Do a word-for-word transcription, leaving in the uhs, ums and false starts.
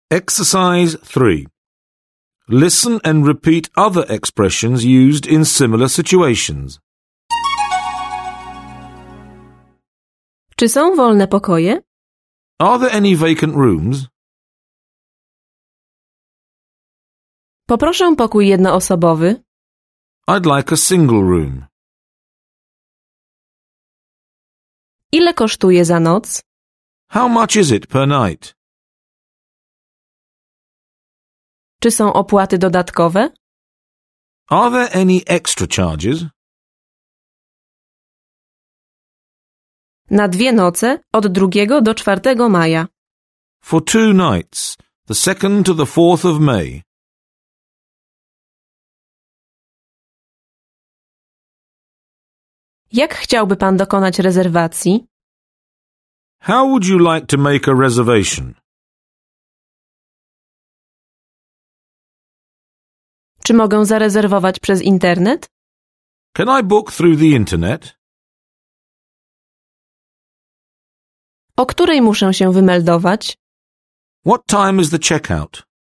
Exercise three. Listen and repeat other expressions used in similar situations. Czy są wolne pokoje? Are there any vacant rooms? Poproszę pokój jednoosobowy. I'd like a single room. Ile kosztuje za noc? How much is it per night? Czy są opłaty dodatkowe? Are there any extra charges? Na dwie noce od drugiego do czwartego maja. For two nights, the second to the fourth of May. Jak chciałby pan dokonać rezerwacji? How would you like to make a reservation? Czy mogę zarezerwować przez internet? Can I book through the internet? O której muszę się wymeldować? What time is the checkout?